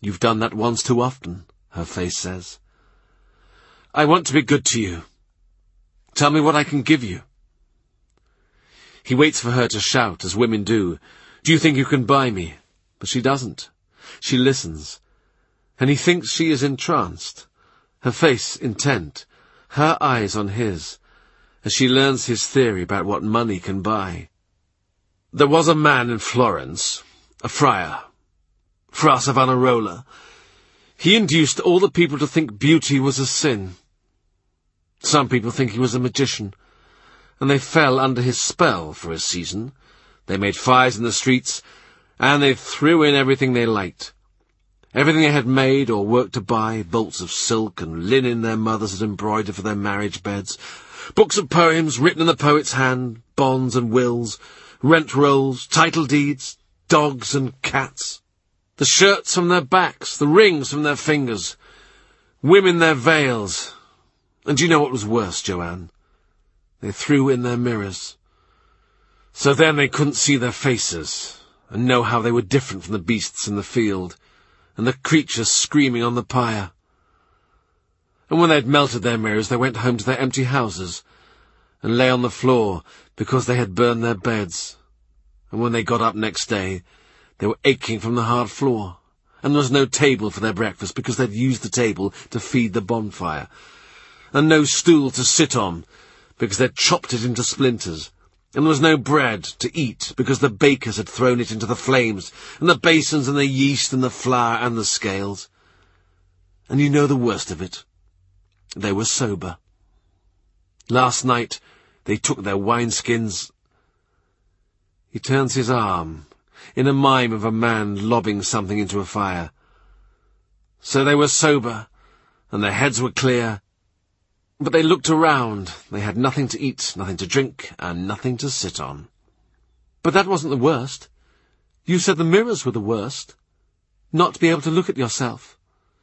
You've done that once too often, her face says. I want to be good to you. Tell me what I can give you. He waits for her to shout, as women do. Do you think you can buy me? But she doesn't. She listens. And he thinks she is entranced, her face intent, her eyes on his, as she learns his theory about what money can buy. There was a man in Florence, a friar, Fra Savonarola. He induced all the people to think beauty was a sin. Some people think he was a magician, and they fell under his spell for a season. They made fires in the streets, and they threw in everything they liked. Everything they had made or worked to buy, bolts of silk and linen their mothers had embroidered for their marriage beds, books of poems written in the poet's hand, bonds and wills, rent rolls, title deeds, dogs and cats, the shirts from their backs, the rings from their fingers, women their veils. And do you know what was worse, Joanne? They threw in their mirrors. So then they couldn't see their faces, and know how they were different from the beasts in the field, and the creatures screaming on the pyre. And when they'd melted their mirrors, they went home to their empty houses, and lay on the floor because they had burned their beds. And when they got up next day, they were aching from the hard floor, and there was no table for their breakfast because they'd used the table to feed the bonfire, and no stool to sit on because they'd chopped it into splinters, and there was no bread to eat because the bakers had thrown it into the flames, and the basins and the yeast and the flour and the scales. And you know the worst of it. They were sober. Last night they took their wineskins. He turns his arm, in a mime of a man lobbing something into a fire. So they were sober, and their heads were clear, but they looked around. They had nothing to eat, nothing to drink, and nothing to sit on. But that wasn't the worst. You said the mirrors were the worst. Not to be able to look at yourself.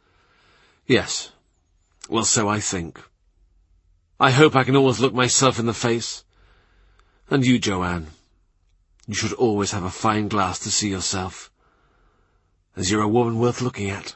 Yes. Well, so I think. I hope I can always look myself in the face. And you, Joanne, you should always have a fine glass to see yourself, as you're a woman worth looking at.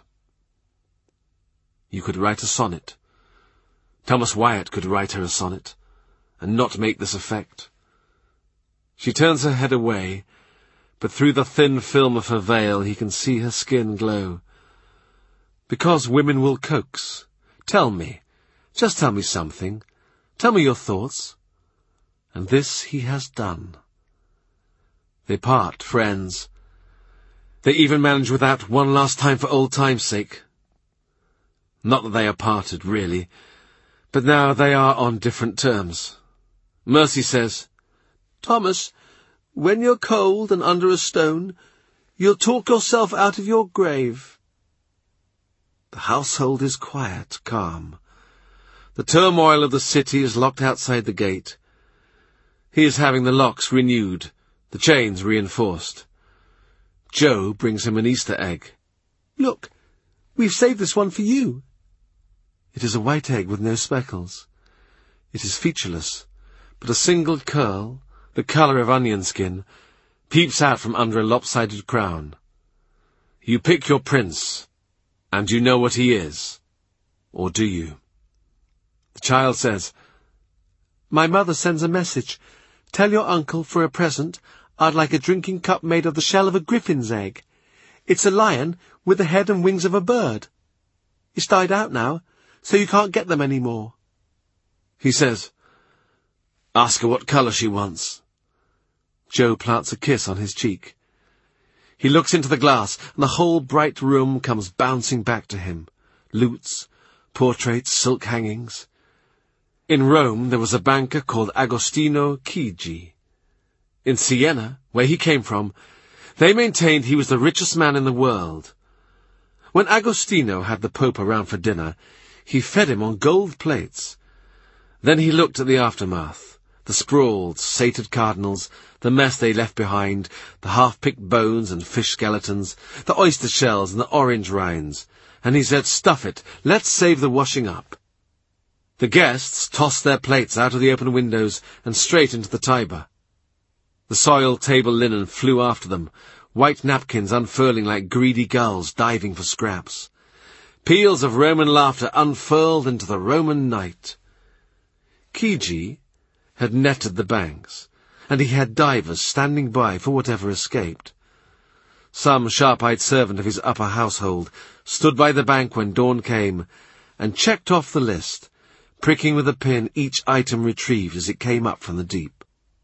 You could write a sonnet. Thomas Wyatt could write her a sonnet, and not make this effect. She turns her head away, but through the thin film of her veil he can see her skin glow. Because women will coax. Tell me, just tell me something. Tell me your thoughts. And this he has done. They part friends. They even manage without one last time for old time's sake. Not that they are parted, really, but now they are on different terms. Mercy says, Thomas, when you're cold and under a stone, you'll talk yourself out of your grave. The household is quiet, calm. The turmoil of the city is locked outside the gate. He is having the locks renewed, the chains reinforced. Joe brings him an Easter egg. Look, we've saved this one for you. It is a white egg with no speckles. It is featureless, but a single curl, the colour of onion skin, peeps out from under a lopsided crown. You pick your prince, and you know what he is. Or do you? The child says, My mother sends a message. Tell your uncle for a present I'd like a drinking cup made of the shell of a griffin's egg. It's a lion with the head and wings of a bird. It's died out now, so you can't get them any more. He says, Ask her what colour she wants. Joe plants a kiss on his cheek. He looks into the glass, and the whole bright room comes bouncing back to him. Lutes, portraits, silk hangings. In Rome there was a banker called Agostino Chigi. In Siena, where he came from, they maintained he was the richest man in the world. When Agostino had the Pope around for dinner, he fed him on gold plates. Then he looked at the aftermath, the sprawled, sated cardinals, the mess they left behind, the half-picked bones and fish skeletons, the oyster shells and the orange rinds, and he said, Stuff it, let's save the washing up. The guests tossed their plates out of the open windows and straight into the Tiber. The soiled table linen flew after them, white napkins unfurling like greedy gulls diving for scraps. Peals of Roman laughter unfurled into the Roman night. Kiji had netted the banks, and he had divers standing by for whatever escaped. Some sharp-eyed servant of his upper household stood by the bank when dawn came, and checked off the list, pricking with a pin each item retrieved as it came up from the deep.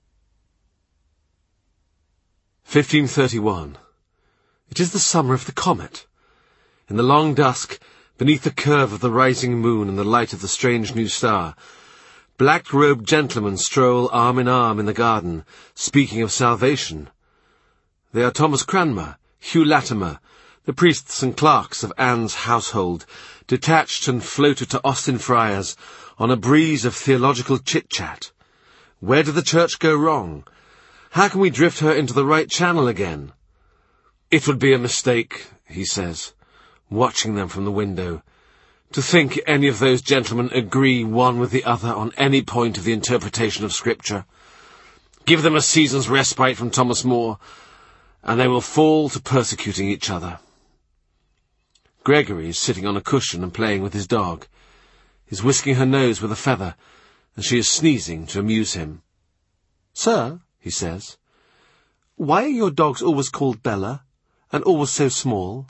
1531. It is the summer of the comet. In the long dusk, beneath the curve of the rising moon and the light of the strange new star, black-robed gentlemen stroll arm in arm in the garden, speaking of salvation. They are Thomas Cranmer, Hugh Latimer, the priests and clerks of Anne's household, detached and floated to Austin Friars on a breeze of theological chit-chat. Where did the church go wrong? How can we drift her into the right channel again? It would be a mistake, he says, watching them from the window, to think any of those gentlemen agree one with the other on any point of the interpretation of Scripture. Give them a season's respite from Thomas More, and they will fall to persecuting each other. Gregory is sitting on a cushion and playing with his dog. He's whisking her nose with a feather, and she is sneezing to amuse him. "Sir," he says, "why are your dogs always called Bella, and always so small?"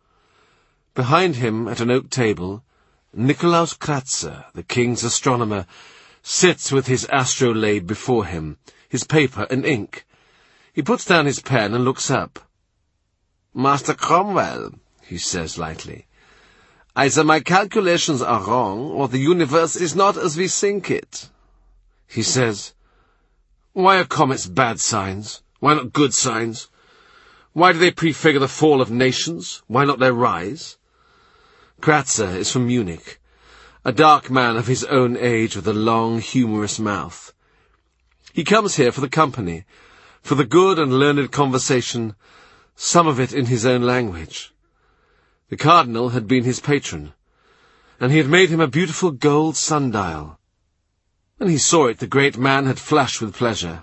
Behind him, at an oak table, Nicolaus Kratzer, the king's astronomer, sits with his astrolabe before him, his paper and ink. He puts down his pen and looks up. "Master Cromwell," he says lightly, "either my calculations are wrong, or the universe is not as we think it." He says, "Why are comets bad signs? Why not good signs? Why do they prefigure the fall of nations? Why not their rise?" Kratzer is from Munich, a dark man of his own age with a long, humorous mouth. He comes here for the company, for the good and learned conversation, some of it in his own language. The cardinal had been his patron, and he had made him a beautiful gold sundial. When he saw it, the great man had flushed with pleasure.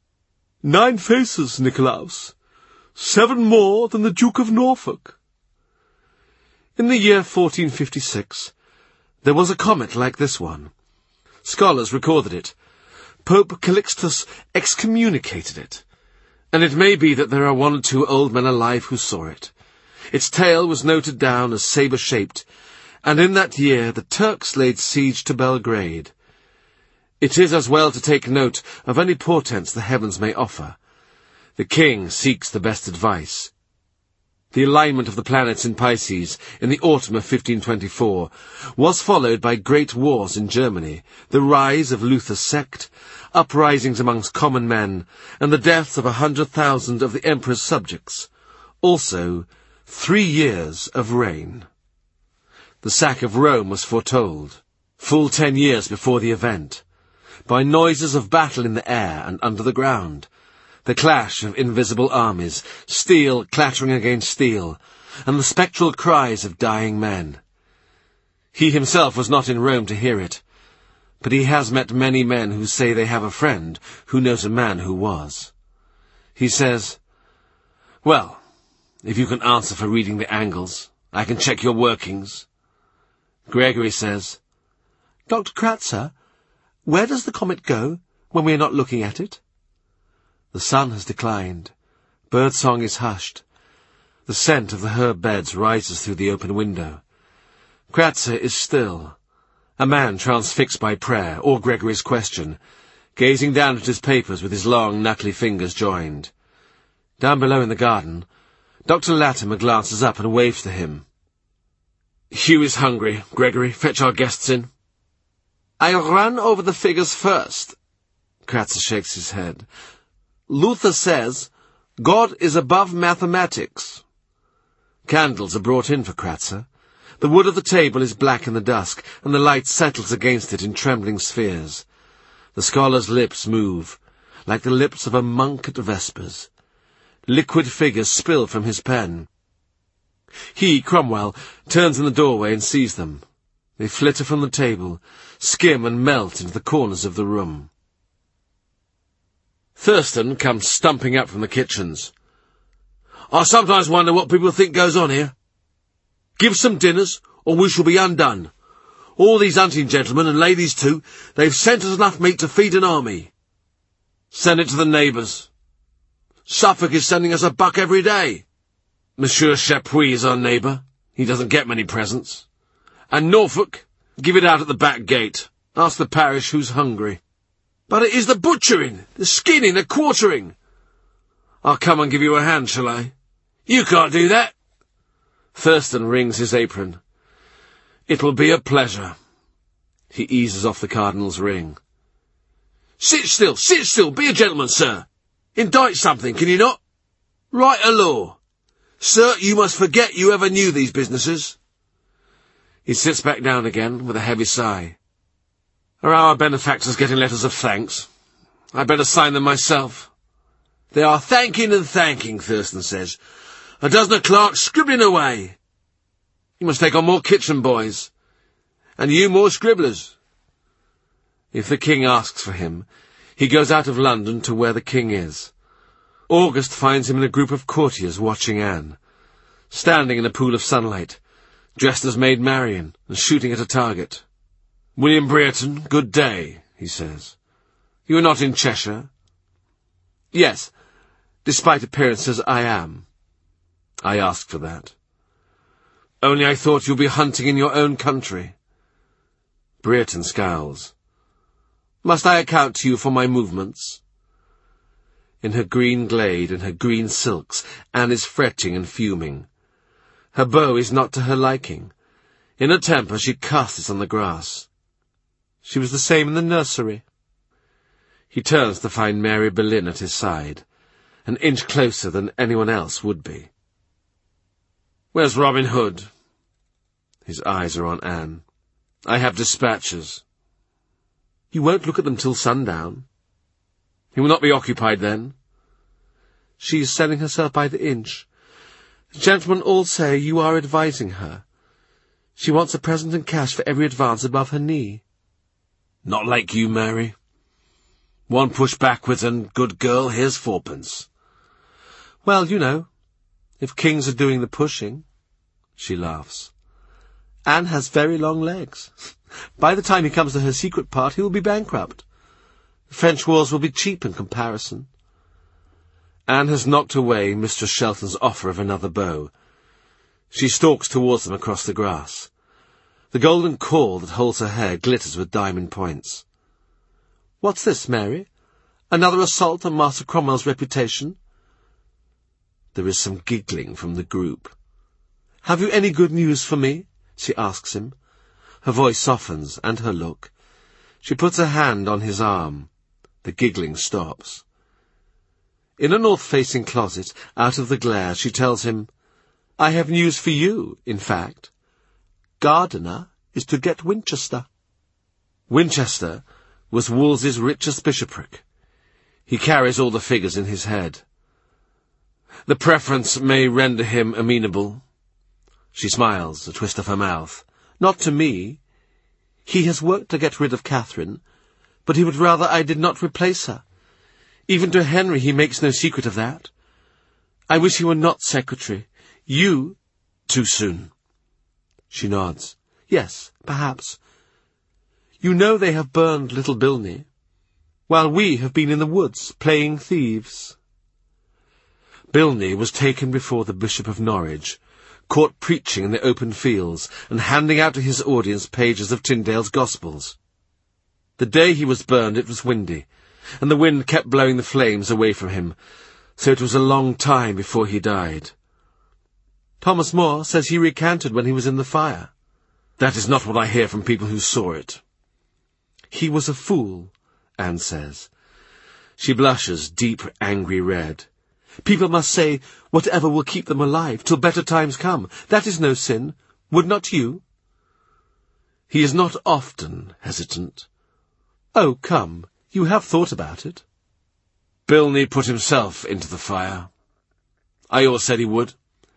"9 faces, Nicolaus. 7 more than the Duke of Norfolk." In the year 1456, there was a comet like this one. Scholars recorded it. Pope Calixtus excommunicated it, and it may be that there are 1 or 2 old men alive who saw it. Its tail was noted down as sabre-shaped, and in that year the Turks laid siege to Belgrade. It is as well to take note of any portents the heavens may offer. The king seeks the best advice. The alignment of the planets in Pisces in the autumn of 1524 was followed by great wars in Germany, the rise of Luther's sect, uprisings amongst common men, and the deaths of 100,000 of the emperor's subjects. Also, 3 years of reign. The sack of Rome was foretold, full 10 years before the event, by noises of battle in the air and under the ground, the clash of invisible armies, steel clattering against steel, and the spectral cries of dying men. He himself was not in Rome to hear it, but he has met many men who say they have a friend who knows a man who was. He says, "Well, if you can answer for reading the angles, I can check your workings." Gregory says, "Dr. Kratzer, where does the comet go when we are not looking at it?" The sun has declined. Birdsong is hushed. The scent of the herb beds rises through the open window. Kratzer is still, a man transfixed by prayer or Gregory's question, gazing down at his papers with his long, knuckly fingers joined. Down below in the garden, Dr. Latimer glances up and waves to him. "Hugh is hungry. Gregory, fetch our guests in." "I'll run over the figures first." Kratzer shakes his head. "Luther says, God is above mathematics." Candles are brought in for Kratzer. The wood of the table is black in the dusk, and the light settles against it in trembling spheres. The scholar's lips move, like the lips of a monk at vespers. Liquid figures spill from his pen. He, Cromwell, turns in the doorway and sees them. They flitter from the table, skim and melt into the corners of the room. Thurston comes stumping up from the kitchens. I sometimes wonder what people think goes on here. Give some dinners, or we shall be undone. All these hunting gentlemen, and ladies too, they've sent us enough meat to feed an army. Send it to the neighbours. Suffolk is sending us a buck every day. Monsieur Chapuis is our neighbour. He doesn't get many presents. And Norfolk, give it out at the back gate. Ask the parish who's hungry. But it is the butchering, the skinning, the quartering. I'll come and give you a hand, shall I? You can't do that. Thurston wrings his apron. It'll be a pleasure. He eases off the cardinal's ring. Sit still, be a gentleman, sir. Indict something, can you not? Write a law. Sir, you must forget you ever knew these businesses. He sits back down again with a heavy sigh. Are our benefactors getting letters of thanks? I better sign them myself. They are thanking and thanking, Thurston says. A dozen of clerks scribbling away. You must take on more kitchen boys. And you more scribblers. If the king asks for him, he goes out of London to where the king is. August finds him in a group of courtiers watching Anne, standing in a pool of sunlight, dressed as Maid Marian and shooting at a target. William Brereton, good day, he says. You are not in Cheshire? Yes, despite appearances I am. I asked for that. Only I thought you'd be hunting in your own country. Brereton scowls. Must I account to you for my movements? In her green glade and her green silks, Anne is fretting and fuming. Her bow is not to her liking. In a temper she casts it on the grass. She was the same in the nursery. He turns to find Mary Boleyn at his side, an inch closer than anyone else would be. Where's Robin Hood? His eyes are on Anne. I have dispatches. You won't look at them till sundown. He will not be occupied then. She is selling herself by the inch. The gentlemen all say you are advising her. She wants a present in cash for every advance above her knee. Not like you, Mary. One push backwards and, good girl, here's fourpence. Well, you know, if kings are doing the pushing. She laughs. Anne has very long legs. By the time he comes to her secret part, he will be bankrupt. The French wars will be cheap in comparison. Anne has knocked away Mistress Shelton's offer of another bow. She stalks towards them across the grass. The golden cord that holds her hair glitters with diamond points. What's this, Mary? Another assault on Master Cromwell's reputation? There is some giggling from the group. Have you any good news for me? She asks him. Her voice softens, and her look. She puts a hand on his arm. The giggling stops. In a north-facing closet, out of the glare, she tells him, I have news for you, in fact. Gardiner is to get Winchester. Winchester was Wolsey's richest bishopric. He carries all the figures in his head. The preference may render him amenable. She smiles, a twist of her mouth. Not to me. He has worked to get rid of Catherine, but he would rather I did not replace her. Even to Henry he makes no secret of that. I wish he were not secretary. You... Too soon. She nods. Yes, perhaps. You know they have burned Little Bilney, while we have been in the woods playing thieves. Bilney was taken before the Bishop of Norwich, caught preaching in the open fields and handing out to his audience pages of Tyndale's Gospels. The day he was burned it was windy, and the wind kept blowing the flames away from him, so it was a long time before he died. Thomas More says he recanted when he was in the fire. That is not what I hear from people who saw it. He was a fool, Anne says. She blushes deep, angry red. People must say whatever will keep them alive till better times come. That is no sin. Would not you? He is not often hesitant. Oh, come, you have thought about it. Bilney put himself into the fire. I always said he would.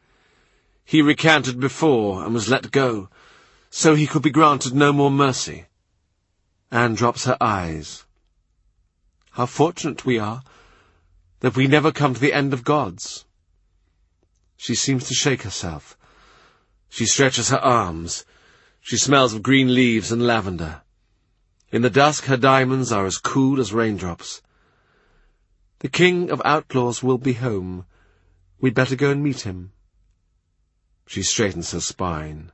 He recanted before and was let go, so he could be granted no more mercy. Anne drops her eyes. How fortunate we are that we never come to the end of gods. She seems to shake herself. She stretches her arms. She smells of green leaves and lavender. In the dusk her diamonds are as cool as raindrops. The king of outlaws will be home. We'd better go and meet him. She straightens her spine.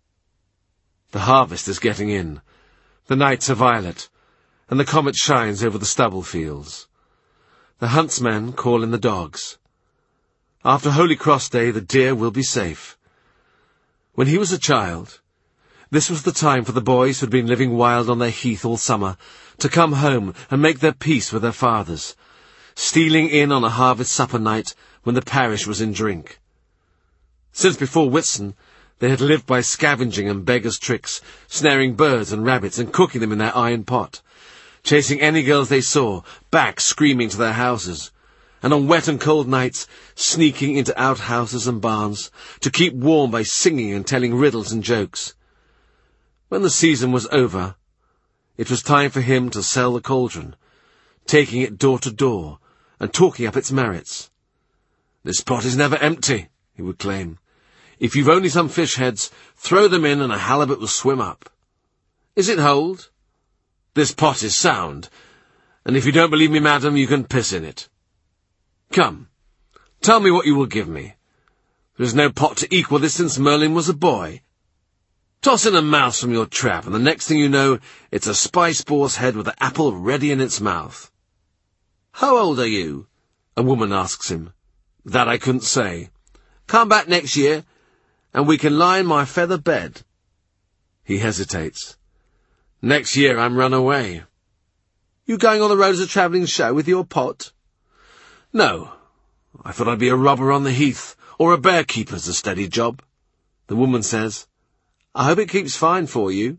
The harvest is getting in. The nights are violet, and the comet shines over the stubble fields. The huntsmen call in the dogs. After Holy Cross Day, the deer will be safe. When he was a child, this was the time for the boys who had been living wild on their heath all summer to come home and make their peace with their fathers, stealing in on a harvest supper night when the parish was in drink. Since before Whitsun, they had lived by scavenging and beggars' tricks, snaring birds and rabbits and cooking them in their iron pot, chasing any girls they saw back screaming to their houses, and on wet and cold nights sneaking into outhouses and barns to keep warm by singing and telling riddles and jokes. When the season was over, it was time for him to sell the cauldron, taking it door to door and talking up its merits. "This pot is never empty," he would claim. "If you've only some fish heads, throw them in and a halibut will swim up. Is it hold? This pot is sound, and if you don't believe me, madam, you can piss in it. Come, tell me what you will give me. There is no pot to equal this since Merlin was a boy. Toss in a mouse from your trap, and the next thing you know, it's a spice boar's head with an apple ready in its mouth." "How old are you?" a woman asks him. "That I couldn't say." "Come back next year, and we can lie in my feather bed." He hesitates. "Next year I'm run away." "You going on the road as a travelling show with your pot?" "No. I thought I'd be a robber on the heath, or a bear-keeper's a steady job." The woman says, "I hope it keeps fine for you."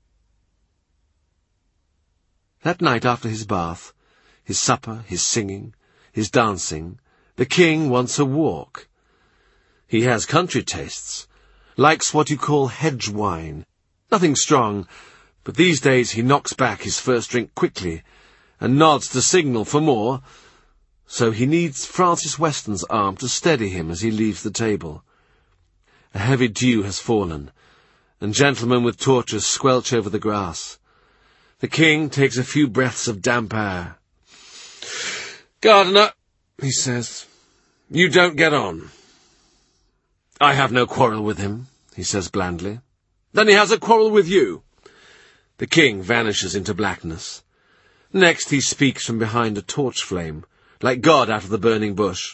That night after his bath, his supper, his singing, his dancing, the king wants a walk. He has country tastes, likes what you call hedge wine. Nothing strong, but these days he knocks back his first drink quickly and nods to signal for more, so he needs Francis Weston's arm to steady him as he leaves the table. A heavy dew has fallen, and gentlemen with torches squelch over the grass. The king takes a few breaths of damp air. "Gardener," he says, "you don't get on." "I have no quarrel with him," he says blandly. "Then he has a quarrel with you." The king vanishes into blackness. Next he speaks from behind a torch flame, like God out of the burning bush.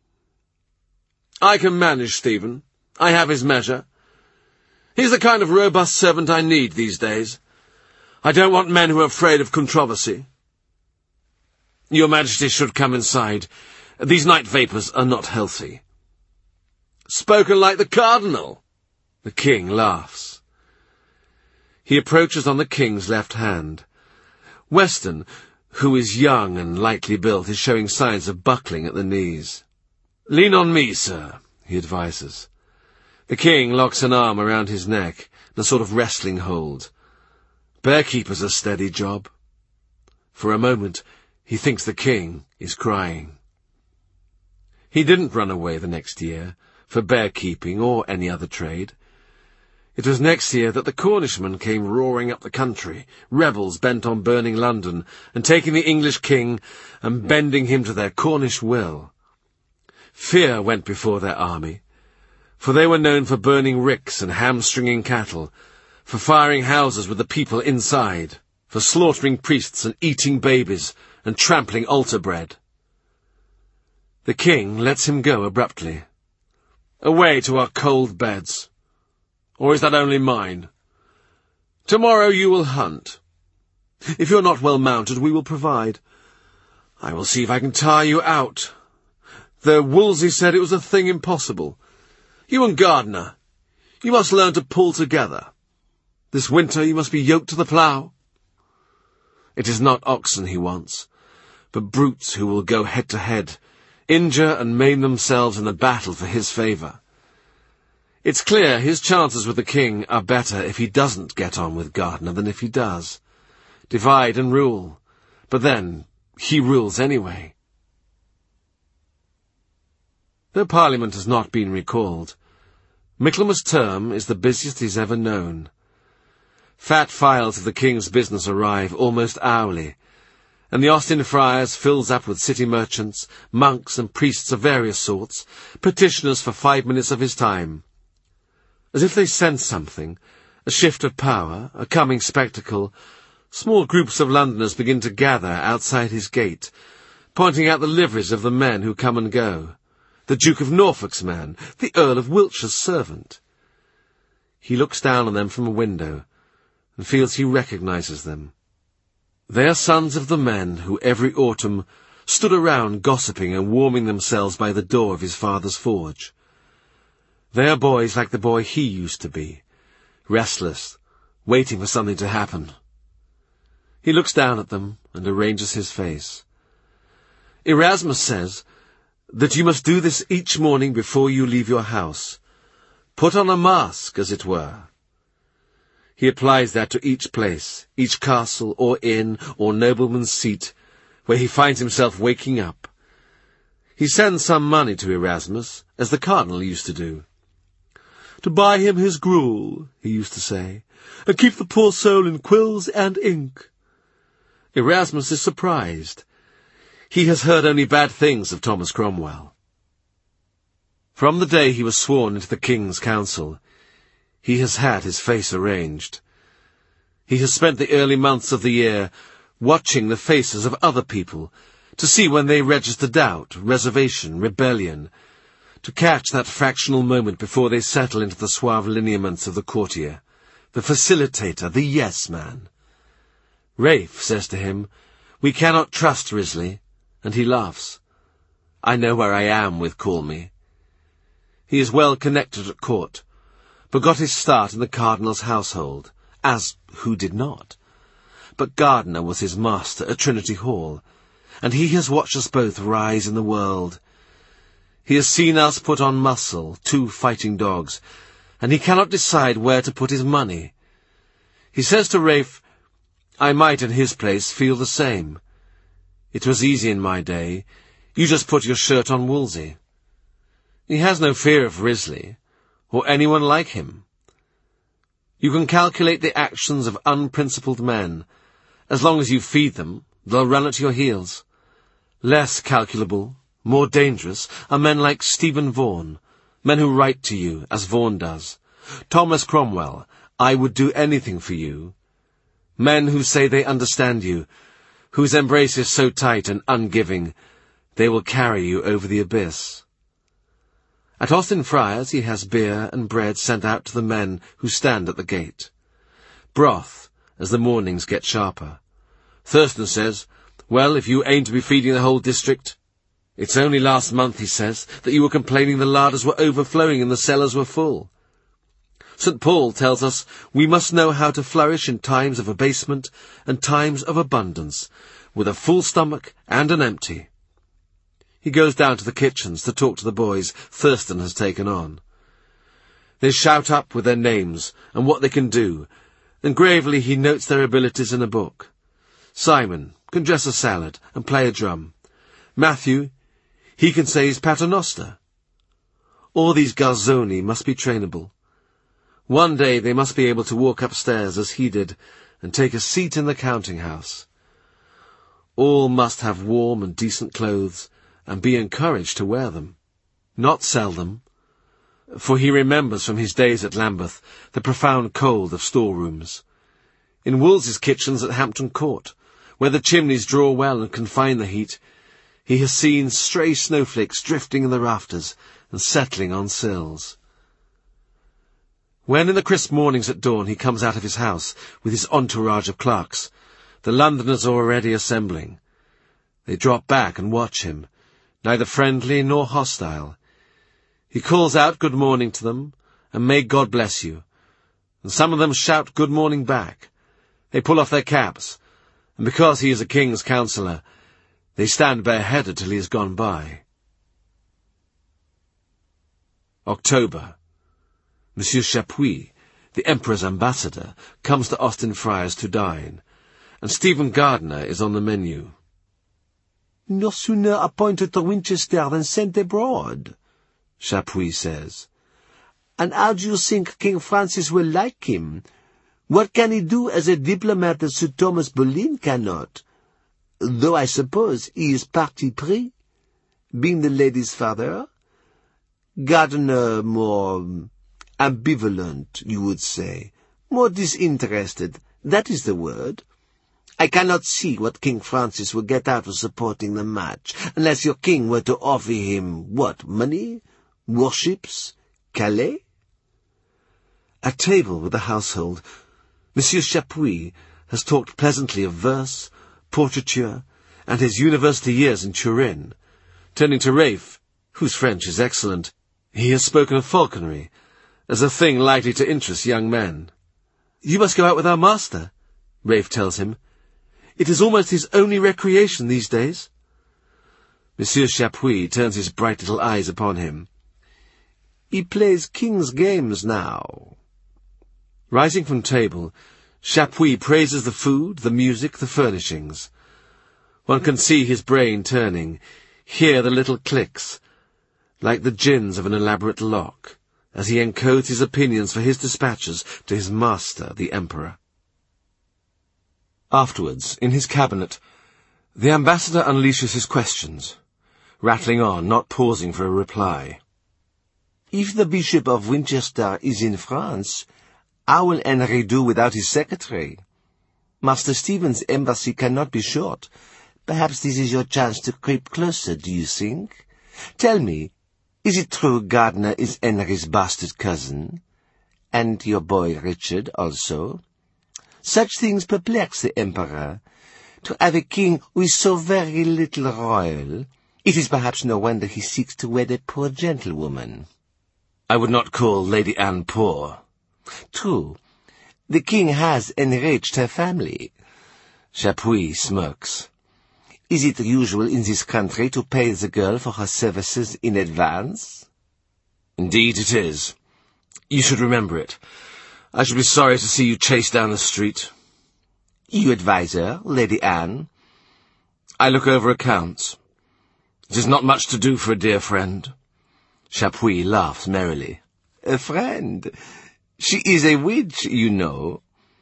"I can manage Stephen. I have his measure. He's the kind of robust servant I need these days. I don't want men who are afraid of controversy. Your Majesty should come inside. These night vapours are not healthy." "Spoken like the Cardinal." The king laughs. He approaches on the king's left hand. Weston, who is young and lightly built, is showing signs of buckling at the knees. "Lean on me, sir," he advises. The king locks an arm around his neck in a sort of wrestling hold. Bear-keeper's a steady job. For a moment, he thinks the king is crying. He didn't run away the next year for bear-keeping or any other trade. It was next year that the Cornishmen came roaring up the country, rebels bent on burning London and taking the English king and bending him to their Cornish will. Fear went before their army, for they were known for burning ricks and hamstringing cattle, for firing houses with the people inside, for slaughtering priests and eating babies and trampling altar bread. The king lets him go abruptly. "Away to our cold beds. Or is that only mine? Tomorrow you will hunt. If you're not well mounted, we will provide. I will see if I can tire you out. Though Wolsey said it was a thing impossible. You and Gardiner, you must learn to pull together. This winter you must be yoked to the plough." It is not oxen he wants, but brutes who will go head to head, injure and maim themselves in the battle for his favour. It's clear his chances with the king are better if he doesn't get on with Gardiner than if he does. Divide and rule. But then, he rules anyway. Though Parliament has not been recalled, Michaelmas term is the busiest he's ever known. Fat files of the King's business arrive almost hourly, and the Austin Friars fills up with city merchants, monks and priests of various sorts, petitioners for 5 minutes of his time. As if they sense something, a shift of power, a coming spectacle, small groups of Londoners begin to gather outside his gate, pointing out the liveries of the men who come and go. The Duke of Norfolk's man, the Earl of Wiltshire's servant. He looks down on them from a window, and feels he recognizes them. They are sons of the men who every autumn stood around gossiping and warming themselves by the door of his father's forge. They are boys like the boy he used to be, restless, waiting for something to happen. He looks down at them and arranges his face. Erasmus says that you must do this each morning before you leave your house. Put on a mask, as it were. He applies that to each place, each castle or inn or nobleman's seat, where he finds himself waking up. He sends some money to Erasmus, as the cardinal used to do. To buy him his gruel, he used to say, and keep the poor soul in quills and ink. Erasmus is surprised. He has heard only bad things of Thomas Cromwell. From the day he was sworn into the King's Council, he has had his face arranged. He has spent the early months of the year watching the faces of other people, to see when they register doubt, reservation, rebellion, to catch that fractional moment before they settle into the suave lineaments of the courtier, the facilitator, the yes-man. Rafe says to him, "We cannot trust Risley," and he laughs. "I know where I am with Call Me." He is well connected at court, but got his start in the cardinal's household, as who did not? But Gardiner was his master at Trinity Hall, and he has watched us both rise in the world. He has seen us put on muscle, 2 fighting dogs, and he cannot decide where to put his money. He says to Rafe, "I might in his place feel the same. It was easy in my day. You just put your shirt on Wolsey." He has no fear of Risley, or anyone like him. You can calculate the actions of unprincipled men. As long as you feed them, they'll run at your heels. Less calculable, more dangerous, are men like Stephen Vaughan, men who write to you, as Vaughan does. Thomas Cromwell, "I would do anything for you." Men who say they understand you, whose embrace is so tight and ungiving, they will carry you over the abyss. At Austin Friars he has beer and bread sent out to the men who stand at the gate. Broth, as the mornings get sharper. Thurston says, "Well, if you aim to be feeding the whole district..." "It's only last month," he says, "that you were complaining the larders were overflowing and the cellars were full." St. Paul tells us we must know how to flourish in times of abasement and times of abundance, with a full stomach and an empty. He goes down to the kitchens to talk to the boys Thurston has taken on. They shout up with their names and what they can do, and gravely he notes their abilities in a book. Simon can dress a salad and play a drum. Matthew, he can say his paternoster. All these garzoni must be trainable. One day they must be able to walk upstairs as he did and take a seat in the counting-house. All must have warm and decent clothes and be encouraged to wear them, not sell them, for he remembers from his days at Lambeth the profound cold of storerooms. In Wolsey's kitchens at Hampton Court, where the chimneys draw well and confine the heat, he has seen stray snowflakes drifting in the rafters and settling on sills. When in the crisp mornings at dawn he comes out of his house with his entourage of clerks, the Londoners are already assembling. They drop back and watch him, neither friendly nor hostile. He calls out good morning to them, and may God bless you, and some of them shout good morning back. They pull off their caps, and because he is a king's counsellor, they stand bareheaded till he has gone by. October. Monsieur Chapuis, the Emperor's ambassador, comes to Austin Friars to dine, and Stephen Gardiner is on the menu. "No sooner appointed to Winchester than sent abroad," Chapuis says. And how do you think King Francis will like him? What can he do as a diplomat that Sir Thomas Boleyn cannot? Though I suppose he is parti pris, being the lady's father. Gardiner more ambivalent, you would say. More disinterested, that is the word. I cannot see what King Francis will get out of supporting the match, unless your king were to offer him, what, money? Warships? Calais? At table with the household, Monsieur Chapuis has talked pleasantly of verse, portraiture, and his university years in Turin. Turning to Rafe, whose French is excellent, he has spoken of falconry as a thing likely to interest young men. "You must go out with our master," Rafe tells him. "It is almost his only recreation these days." Monsieur Chapuis turns his bright little eyes upon him. "He plays king's games now." Rising from table, Chapuis praises the food, the music, the furnishings. One can see his brain turning, hear the little clicks, like the gins of an elaborate lock, as he encodes his opinions for his dispatches to his master, the Emperor. Afterwards, in his cabinet, the ambassador unleashes his questions, rattling on, not pausing for a reply. "If the Bishop of Winchester is in France, how will Henry do without his secretary? Master Stephen's embassy cannot be short. Perhaps this is your chance to creep closer, do you think? Tell me, is it true Gardiner is Henry's bastard cousin? And your boy Richard also? Such things perplex the Emperor. To have a king who is so very little royal, it is perhaps no wonder he seeks to wed a poor gentlewoman." "I would not call Lady Anne poor." "True. The king has enriched her family." Chapuis smirks. "Is it usual in this country to pay the girl for her services in advance?" "Indeed it is. You should remember it. I should be sorry to see you chased down the street." "You advise her, Lady Anne?" "I look over accounts. It is not much to do for a dear friend." Chapuis laughs merrily. "A friend? She is a witch, you know.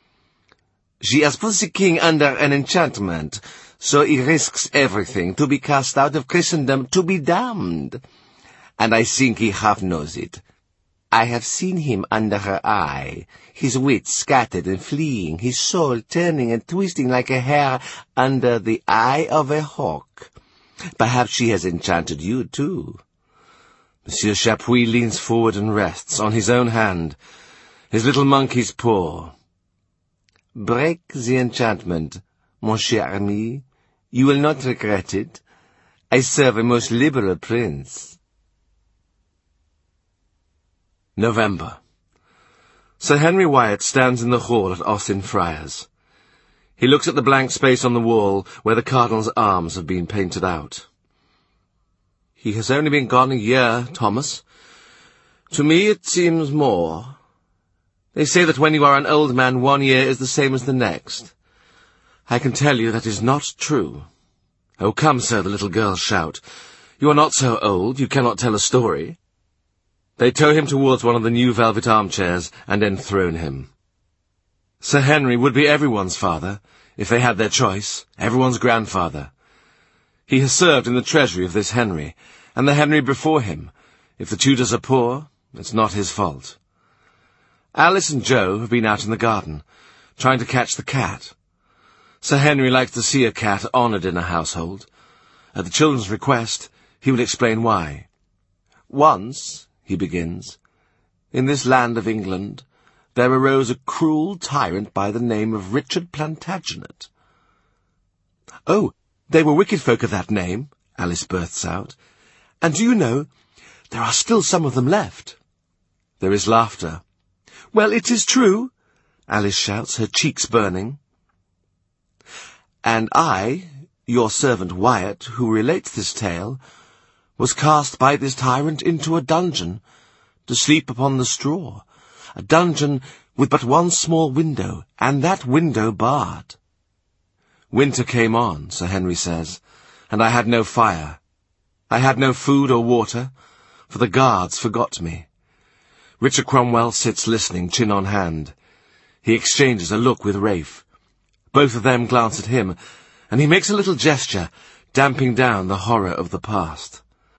She has put the king under an enchantment, so he risks everything to be cast out of Christendom, to be damned. And I think he half knows it. I have seen him under her eye, his wits scattered and fleeing, his soul turning and twisting like a hair under the eye of a hawk. Perhaps she has enchanted you, too." Monsieur Chapuis leans forward and rests on his own hand, his little monkey's paw. "Break the enchantment, mon cher ami. You will not regret it. I serve a most liberal prince." November. Sir Henry Wyatt stands in the hall at Austin Friars. He looks at the blank space on the wall where the Cardinal's arms have been painted out. "He has only been gone a year, Thomas. To me it seems more. They say that when you are an old man, 1 year is the same as the next. I can tell you that is not true." "Oh, come, sir," the little girls shout. "You are not so old, you cannot tell a story." They tow him towards one of the new velvet armchairs and enthrone him. Sir Henry would be everyone's father, if they had their choice, everyone's grandfather. He has served in the treasury of this Henry, and the Henry before him. If the Tudors are poor, it's not his fault. Alice and Joe have been out in the garden, trying to catch the cat. Sir Henry likes to see a cat honoured in a household. At the children's request, he will explain why. "Once," he begins, "in this land of England, there arose a cruel tyrant by the name of Richard Plantagenet." "Oh, they were wicked folk of that name," Alice bursts out. "And do you know, there are still some of them left." There is laughter. "Well, it is true," Alice shouts, her cheeks burning. "And I, your servant Wyatt, who relates this tale, was cast by this tyrant into a dungeon, to sleep upon the straw, a dungeon with but one small window, and that window barred. Winter came on, Sir Henry says, and I had no fire. I had no food or water. for the guards forgot me. Richard Cromwell sits listening, chin on hand. He exchanges a look with Rafe. Both of them glance at him, and he makes a little gesture, damping down the horror of the past.